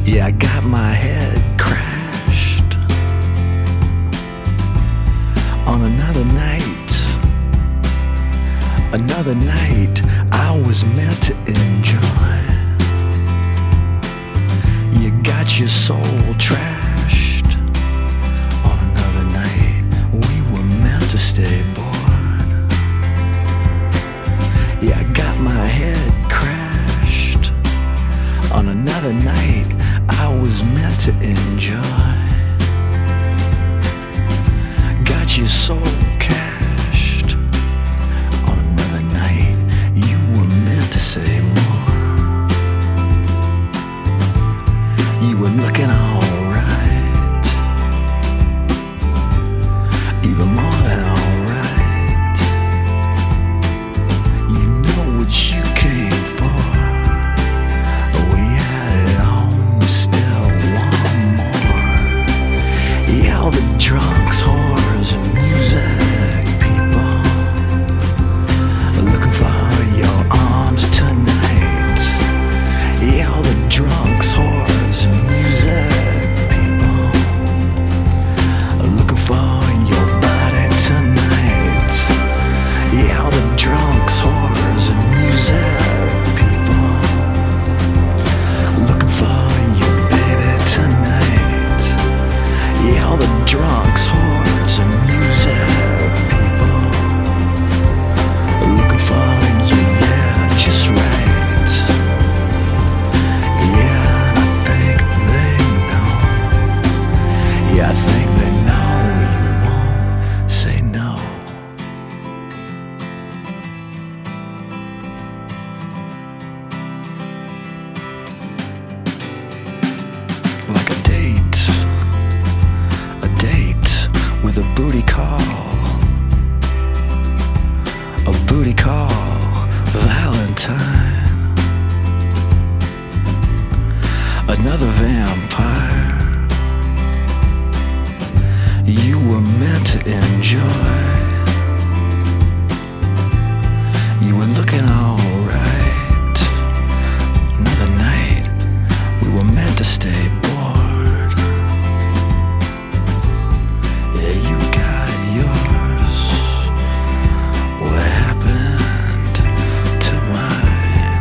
Yeah, I got my head crashed on another night. Another night I was meant to enjoy. You got your soul trashed on another night. We were meant to stay bored. Yeah, I got my head crashed on another night I was meant to enjoy. Got your soul cashed on another night. You were meant to say more. You were looking alright, even more than alright. You know what you came for. We had it on, we still want more. Yeah, all the drunks, whores, and music people are looking for your arms tonight. Yeah, all the drunks, whores, and music people are looking for your body tonight. Yeah, all the drunks, whores, and music people are looking for your baby tonight. Yeah, all the drunks, whores, and music people are looking for you, yeah, just right. Yeah, and I think they know. Yeah, I think they know you won't say no. Like a date with a booty call, Valentine. Another vampire you were meant to enjoy. You were looking alright. Another night we were meant to stay bored. Yeah, you got yours. What happened to mine?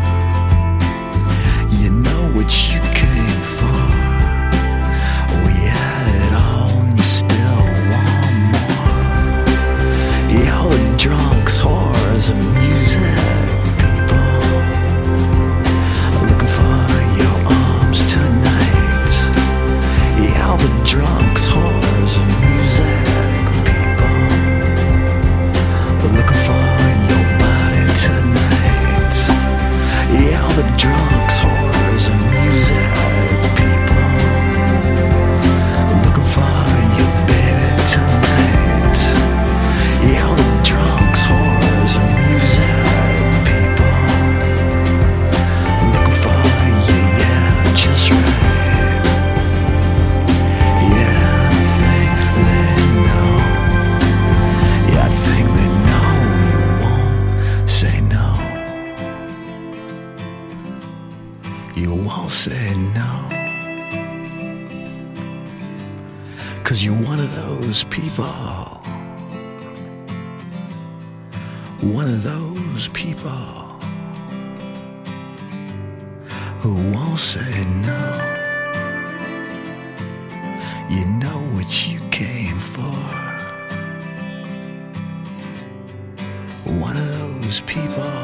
You know what you came for. We had it all and you still want more. Yeah, all the drunks, whores, and music people are looking for your arms tonight. Yeah, all the drunks, whores, and music people are looking for your body tonight. Yeah, all the drunks, whores, and music people are looking for your baby tonight. Yeah, all the drunks, whores, and music people are looking for you, yeah, just right. Yeah, I think they know. Yeah, I think they know you won't say no. You won't say no. 'Cause you're one of those people. One of those people who won't say no. You know what you came for. One of those people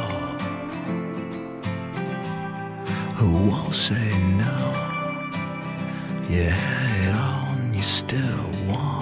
who won't say no. You had it all and you still want